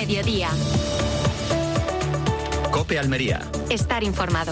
mediodía. COPE Almería. Estar informado.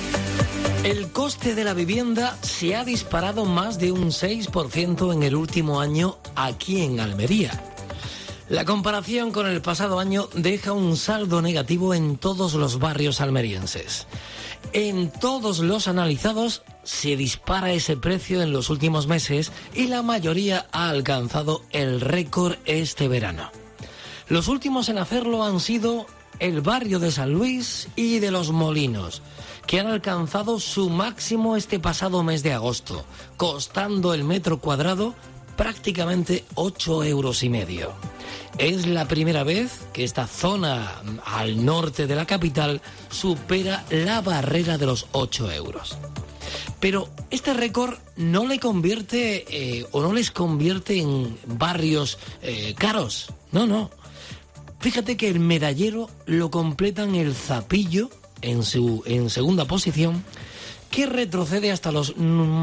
El coste de la vivienda se ha disparado más de un 6% en el último año aquí en Almería. La comparación con el pasado año deja un saldo negativo en todos los barrios almerienses. En todos los analizados se dispara ese precio en los últimos meses y la mayoría ha alcanzado el récord este verano. Los últimos en hacerlo han sido el barrio de San Luis y de Los Molinos, que han alcanzado su máximo este pasado mes de agosto, costando el metro cuadrado prácticamente 8,5 euros. Es la primera vez que esta zona al norte de la capital supera la barrera de los 8 euros. Pero este récord no le convierte o no les convierte en barrios caros. No. Fíjate que el Medallero lo completan el Zapillo en segunda posición, que retrocede hasta los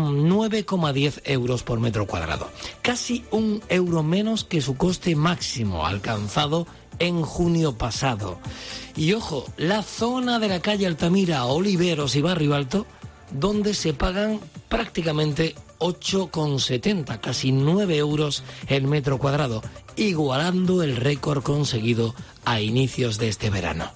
9,10 euros por metro cuadrado. Casi 1 euro menos que su coste máximo alcanzado en junio pasado. Y ojo, la zona de la calle Altamira, Oliveros y Barrio Alto, donde se pagan prácticamente 8,70, casi 9 euros el metro cuadrado, igualando el récord conseguido a inicios de este verano.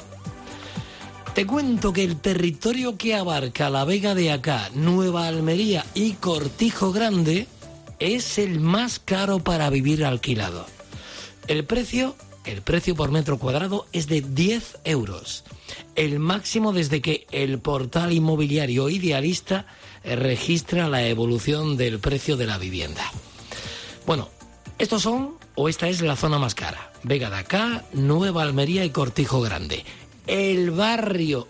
Te cuento que el territorio que abarca la Vega de Acá, Nueva Almería y Cortijo Grande es el más caro para vivir alquilado. El precio por metro cuadrado es de 10 euros, el máximo desde que el portal inmobiliario Idealista registra la evolución del precio de la vivienda. Bueno, esta es la zona más cara: Vega de Acá, Nueva Almería y Cortijo Grande. El barrio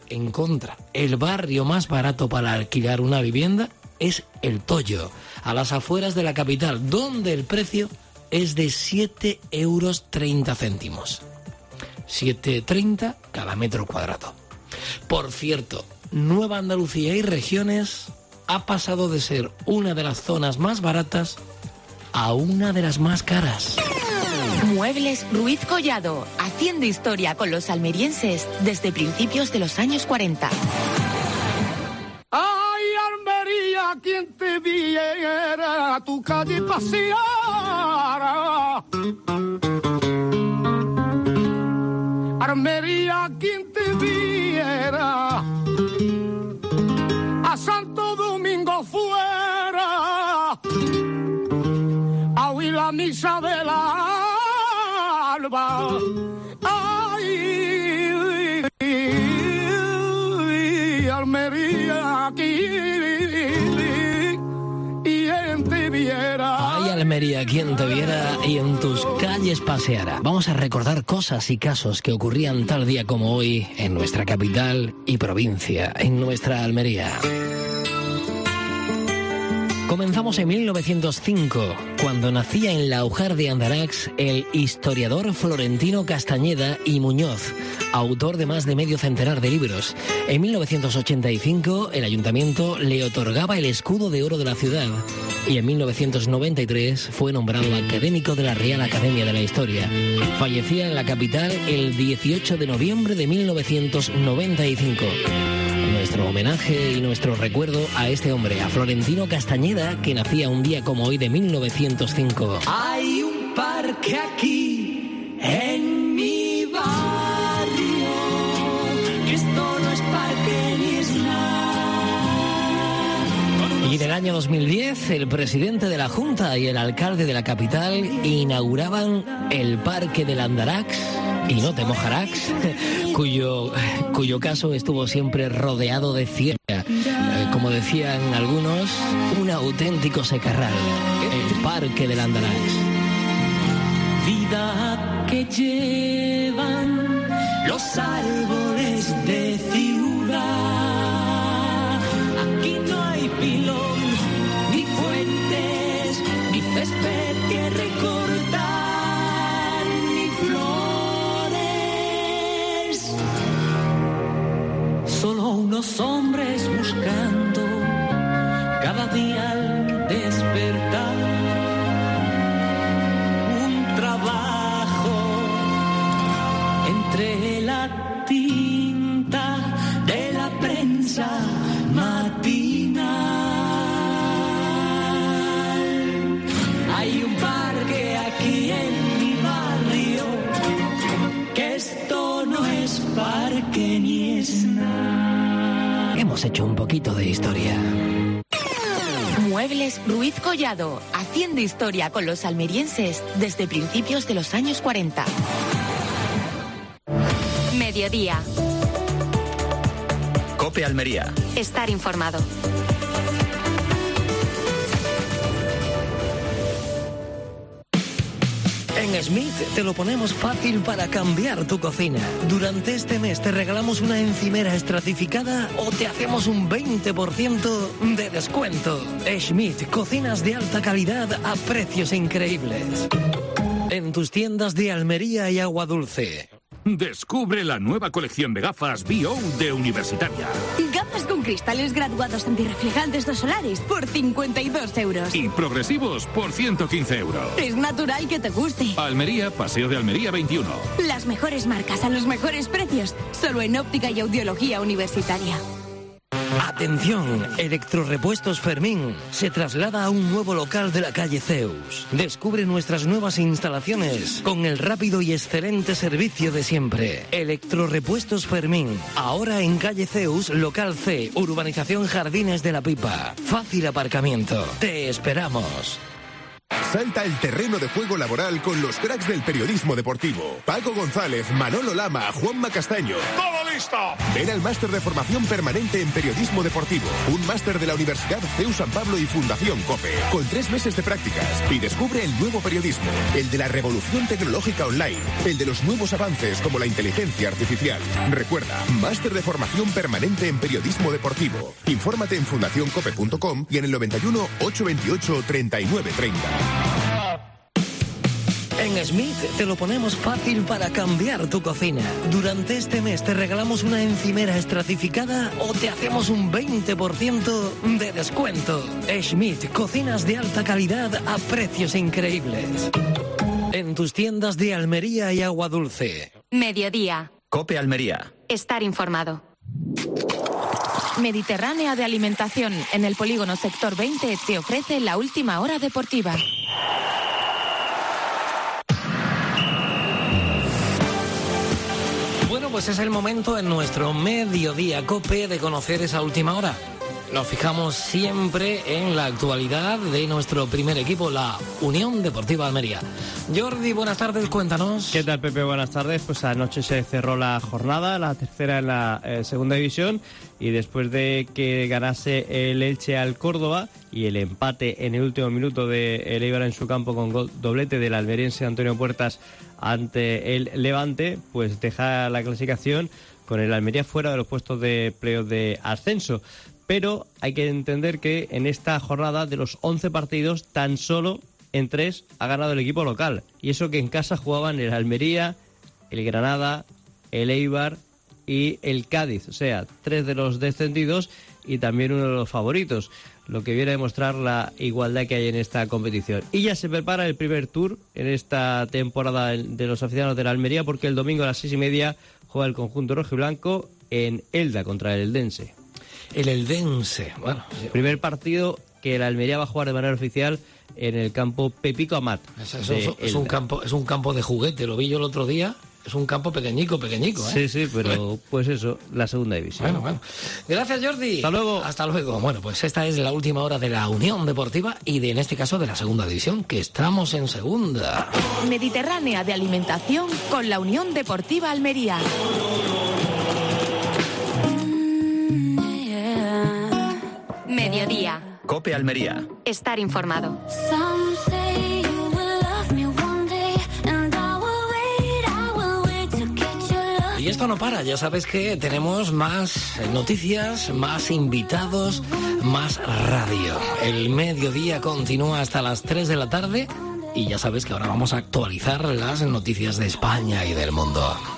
más barato para alquilar una vivienda es El Toyo, a las afueras de la capital, donde el precio es de 7,30 euros. 7,30 cada metro cuadrado. Por cierto, Nueva Andalucía y Regiones ha pasado de ser una de las zonas más baratas a una de las más caras. Muebles Ruiz Collado, haciendo historia con los almerienses desde principios de los años 40. Ay, Almería, quien te viera a tu calle pasear. Almería, quien te viera a Santo Domingo fuera a oír la misa de la alba. Ay, Almería, quien te viera. Ay, Almería, quien te viera y en tus calles paseara. Vamos a recordar cosas y casos que ocurrían tal día como hoy en nuestra capital y provincia, en nuestra Almería. Comenzamos en 1905, cuando nacía en Laujar de Andarax el historiador Florentino Castañeda y Muñoz, autor de más de medio centenar de libros. En 1985, el ayuntamiento le otorgaba el escudo de oro de la ciudad y en 1993 fue nombrado académico de la Real Academia de la Historia. Fallecía en la capital el 18 de noviembre de 1995. Nuestro homenaje y nuestro recuerdo a este hombre, a Florentino Castañeda, que nacía un día como hoy de 1905. Hay un parque aquí en mi barrio, que esto no es parque ni es nada. Y del año 2010, el presidente de la Junta y el alcalde de la capital inauguraban el Parque del Andarax, y no te mojarás, cuyo caso estuvo siempre rodeado de cierra. Como decían algunos, un auténtico secarral, el Parque del Andarax. Vida que llevan los árboles de ciudad. Aquí no hay pilón, ni fuentes, ni césped que recortar, ni flores. Solo unos hombres buscando cada día al despertar aquí en mi barrio, que esto no es parque ni es nada. Hemos hecho un poquito de historia. Muebles Ruiz Collado, haciendo historia con los almerienses desde principios de los años 40. Mediodía. COPE Almería. Estar informado. En Smith te lo ponemos fácil para cambiar tu cocina. Durante este mes te regalamos una encimera estratificada o te hacemos un 20% de descuento. Smith, cocinas de alta calidad a precios increíbles. En tus tiendas de Almería y Agua Dulce. Descubre la nueva colección de gafas BO de Universitaria. Gafas con cristales graduados antirreflejantes dos solares por 52 euros. Y progresivos por 115 euros. Es natural que te guste. Almería, Paseo de Almería 21. Las mejores marcas a los mejores precios. Solo en Óptica y Audiología Universitaria. Atención, Electrorepuestos Fermín se traslada a un nuevo local de la calle Zeus. Descubre nuestras nuevas instalaciones con el rápido y excelente servicio de siempre. Electrorepuestos Fermín, ahora en calle Zeus, local C, urbanización Jardines de la Pipa. Fácil aparcamiento. Te esperamos. Salta el terreno de juego laboral con los cracks del periodismo deportivo. Paco González, Manolo Lama, Juanma Castaño. ¡Todo listo! Ven al máster de formación permanente en periodismo deportivo. Un máster de la Universidad CEU San Pablo y Fundación COPE. Con 3 meses de prácticas. Y descubre el nuevo periodismo. El de la revolución tecnológica online. El de los nuevos avances como la inteligencia artificial. Recuerda, máster de formación permanente en periodismo deportivo. Infórmate en fundacioncope.com y en el 91 828 3930. En Smith te lo ponemos fácil para cambiar tu cocina. Durante este mes te regalamos una encimera estratificada o te hacemos un 20% de descuento. Smith, cocinas de alta calidad a precios increíbles. En tus tiendas de Almería y Agua Dulce. Mediodía. COPE Almería. Estar informado. Mediterránea de Alimentación, en el polígono Sector 20, te ofrece la última hora deportiva. Bueno, pues es el momento en nuestro Mediodía COPE de conocer esa última hora. Nos fijamos siempre en la actualidad de nuestro primer equipo, la Unión Deportiva Almería. Jordi, buenas tardes, cuéntanos. ¿Qué tal, Pepe? Buenas tardes. Pues anoche se cerró la jornada, la tercera en la segunda división, y después de que ganase el Elche al Córdoba y el empate en el último minuto de el Eibar en su campo con doblete del almeriense Antonio Puertas ante el Levante, pues deja la clasificación con el Almería fuera de los puestos de playoff de ascenso. Pero hay que entender que en esta jornada, de los 11 partidos, tan solo en 3 ha ganado el equipo local. Y eso que en casa jugaban el Almería, el Granada, el Eibar y el Cádiz. O sea, 3 de los descendidos y también uno de los favoritos. Lo que viene a demostrar la igualdad que hay en esta competición. Y ya se prepara el primer tour en esta temporada de los aficionados de la Almería, porque el domingo a las 6:30 juega el conjunto rojiblanco en Elda contra el Eldense. El Eldense, bueno. Primer partido que la Almería va a jugar de manera oficial en el campo Pepico Amat. Es un campo de juguete, lo vi yo el otro día. Es un campo pequeñico, ¿eh? Sí, pero pues eso, la segunda división. Bueno. Gracias, Jordi. Hasta luego. Hasta luego. Bueno, pues esta es la última hora de la Unión Deportiva y en este caso de la segunda división, que estamos en segunda. Mediterránea de Alimentación con la Unión Deportiva Almería. Mediodía. COPE Almería. Estar informado. Y esto no para, ya sabes que tenemos más noticias, más invitados, más radio. El mediodía continúa hasta las 3 de la tarde y ya sabes que ahora vamos a actualizar las noticias de España y del mundo.